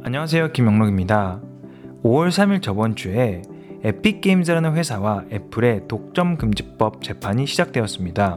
안녕하세요, 김영록입니다. 5월 3일 저번 주에 에픽게임즈라는 회사와 애플의 독점 금지법 재판이 시작되었습니다.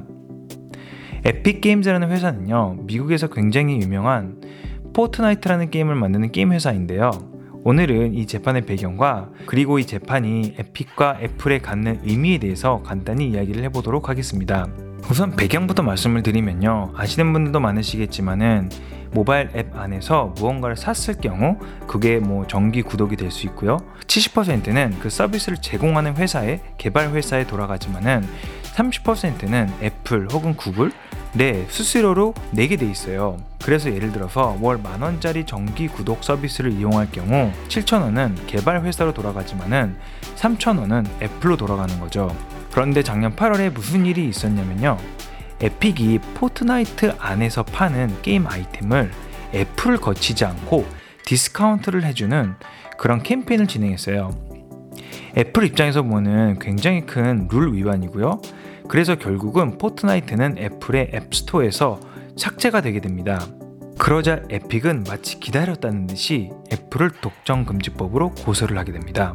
에픽게임즈라는 회사는요, 미국에서 굉장히 유명한 포트나이트라는 게임을 만드는 게임 회사인데요. 오늘은 이 재판의 배경과 그리고 이 재판이 에픽과 애플에 갖는 의미에 대해서 간단히 이야기를 해보도록 하겠습니다. 우선 배경부터 말씀을 드리면요, 아시는 분들도 많으시겠지만은 모바일 앱 안에서 무언가를 샀을 경우 그게 정기 구독이 될 수 있고요, 70%는 그 서비스를 제공하는 회사의 개발 회사에 돌아가지만은 30%는 애플 혹은 구글 수수료로 내게 돼 있어요. 그래서 예를 들어서 월 10,000원짜리 정기 구독 서비스를 이용할 경우 7,000원은 개발 회사로 돌아가지만은 3,000원은 애플로 돌아가는 거죠. 그런데 작년 8월에 무슨 일이 있었냐면요, 에픽이 포트나이트 안에서 파는 게임 아이템을 애플을 거치지 않고 디스카운트를 해주는 그런 캠페인을 진행했어요. 애플 입장에서 보면 굉장히 큰 룰 위반이고요. 그래서 결국은 포트나이트는 애플의 앱스토어에서 삭제가 되게 됩니다. 그러자 에픽은 마치 기다렸다는 듯이 애플을 독점금지법으로 고소를 하게 됩니다.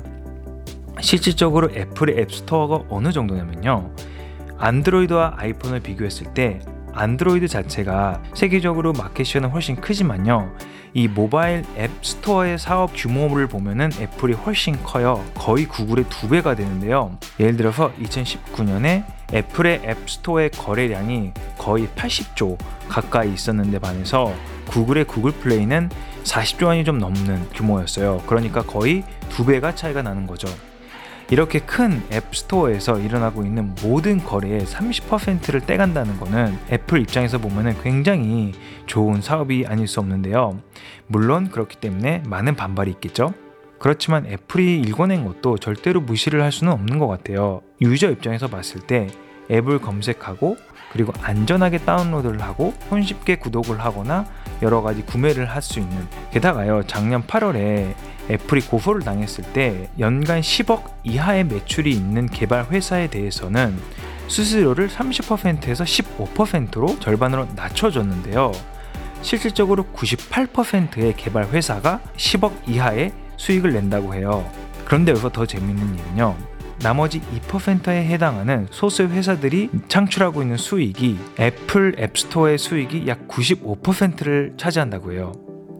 실질적으로 애플의 앱스토어가 어느 정도냐면요, 안드로이드와 아이폰을 비교했을 때 안드로이드 자체가 세계적으로 마켓시어는 훨씬 크지만요, 이 모바일 앱 스토어의 사업 규모를 보면은 애플이 훨씬 커요. 거의 구글의 2배가 되는데요. 예를 들어서 2019년에 애플의 앱 스토어의 거래량이 거의 80조 가까이 있었는데 반해서 구글의 구글 플레이는 40조 원이 좀 넘는 규모였어요. 그러니까 거의 2배가 차이가 나는 거죠. 이렇게 큰 앱스토어에서 일어나고 있는 모든 거래의 30%를 떼간다는 거는 애플 입장에서 보면 굉장히 좋은 사업이 아닐 수 없는데요. 물론 그렇기 때문에 많은 반발이 있겠죠. 그렇지만 애플이 일궈낸 것도 절대로 무시를 할 수는 없는 것 같아요. 유저 입장에서 봤을 때 앱을 검색하고 그리고 안전하게 다운로드를 하고 손쉽게 구독을 하거나 여러 가지 구매를 할 수 있는, 게다가요, 작년 8월에 애플이 고소를 당했을 때 연간 10억 이하의 매출이 있는 개발 회사에 대해서는 수수료를 30%에서 15%로 절반으로 낮춰줬는데요. 실질적으로 98%의 개발 회사가 10억 이하의 수익을 낸다고 해요. 그런데 여기서 더 재밌는 일은요, 나머지 2%에 해당하는 소수 회사들이 창출하고 있는 수익이 애플 앱스토어의 수익이 약 95%를 차지한다고 해요.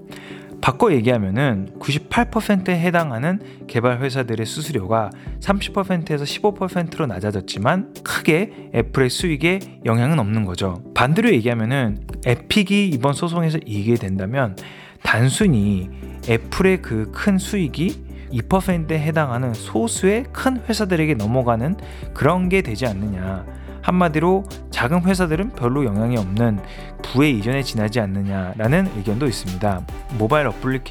바꿔 얘기하면은 98%에 해당하는 개발 회사들의 수수료가 30%에서 15%로 낮아졌지만 크게 애플의 수익에 영향은 없는 거죠. 반대로 얘기하면은 에픽이 이번 소송에서 이기게 된다면 단순히 애플의 그 큰 수익이 2%에 해당하는 소수의 큰 회사들에게 넘어가는 그런 게 되지 않느냐, 한마디로 작은 회사들은 별로 영향이 없는 부의 이전에 지나지 않느냐라는 의견도 있습니다. 모바일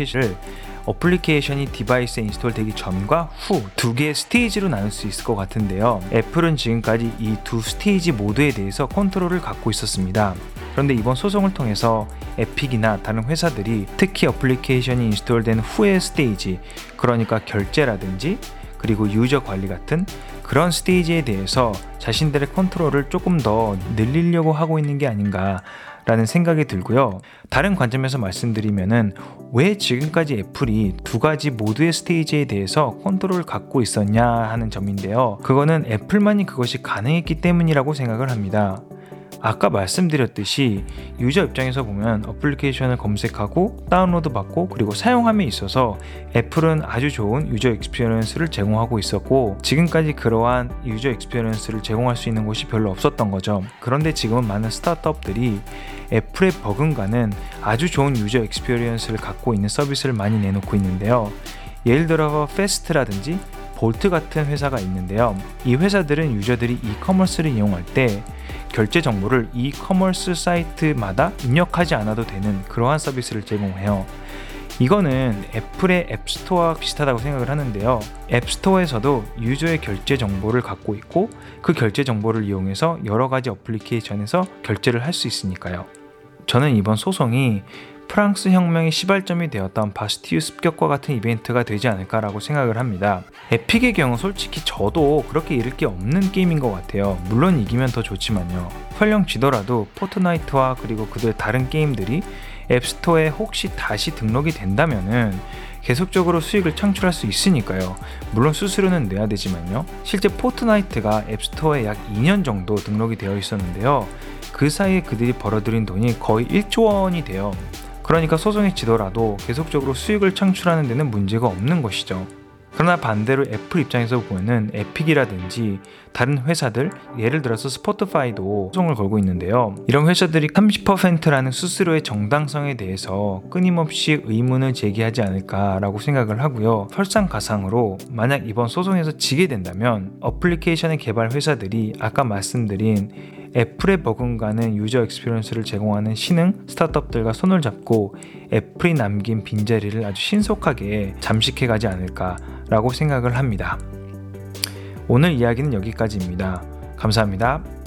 어플리케이션이 디바이스에 인스톨되기 전과 후 두 개의 스테이지로 나눌 수 있을 것 같은데요, 애플은 지금까지 이 두 스테이지 모두에 대해서 컨트롤을 갖고 있었습니다. 그런데 이번 소송을 통해서 에픽이나 다른 회사들이 특히 어플리케이션이 인스톨된 후의 스테이지, 그러니까 결제라든지 그리고 유저 관리 같은 그런 스테이지에 대해서 자신들의 컨트롤을 조금 더 늘리려고 하고 있는 게 아닌가 라는 생각이 들고요. 다른 관점에서 말씀드리면은 왜 지금까지 애플이 두 가지 모두의 스테이지에 대해서 컨트롤을 갖고 있었냐 하는 점인데요, 그거는 애플만이 그것이 가능했기 때문이라고 생각을 합니다. 아까 말씀드렸듯이 유저 입장에서 보면 어플리케이션을 검색하고 다운로드 받고 그리고 사용함에 있어서 애플은 아주 좋은 유저 익스피리언스를 제공하고 있었고, 지금까지 그러한 유저 익스피리언스를 제공할 수 있는 곳이 별로 없었던 거죠. 그런데 지금은 많은 스타트업들이 애플의 버금가는 아주 좋은 유저 익스피리언스를 갖고 있는 서비스를 많이 내놓고 있는데요. 예를 들어 페스트라든지 볼트 같은 회사가 있는데요, 이 회사들은 유저들이 이커머스를 이용할 때 결제 정보를 이커머스 사이트마다 입력하지 않아도 되는 그러한 서비스를 제공해요. 이거는 애플의 앱스토어와 비슷하다고 생각을 하는데요, 앱스토어에서도 유저의 결제 정보를 갖고 있고 그 결제 정보를 이용해서 여러 가지 어플리케이션에서 결제를 할 수 있으니까요. 저는 이번 소송이 프랑스 혁명의 시발점이 되었던 바스티유 습격과 같은 이벤트가 되지 않을까라고 생각을 합니다. 에픽의 경우 솔직히 저도 그렇게 잃을 게 없는 게임인 것 같아요. 물론 이기면 더 좋지만요. 설령 지더라도 포트나이트와 그리고 그들 다른 게임들이 앱스토어에 혹시 다시 등록이 된다면은 계속적으로 수익을 창출할 수 있으니까요. 물론 수수료는 내야 되지만요. 실제 포트나이트가 앱스토어에 약 2년 정도 등록이 되어 있었는데요. 그 사이에 그들이 벌어들인 돈이 거의 1조 원이 돼요. 그러니까 소송에 지더라도 계속적으로 수익을 창출하는 데는 문제가 없는 것이죠. 그러나 반대로 애플 입장에서 보면은 에픽이라든지 다른 회사들, 예를 들어서 스포티파이도 소송을 걸고 있는데요. 이런 회사들이 30%라는 수수료의 정당성에 대해서 끊임없이 의문을 제기하지 않을까라고 생각을 하고요. 설상가상으로 만약 이번 소송에서 지게 된다면 어플리케이션의 개발 회사들이 아까 말씀드린 애플에 버금가는 유저 익스피리언스를 제공하는 신흥 스타트업들과 손을 잡고 애플이 남긴 빈자리를 아주 신속하게 잠식해가지 않을까라고 생각을 합니다. 오늘 이야기는 여기까지입니다. 감사합니다.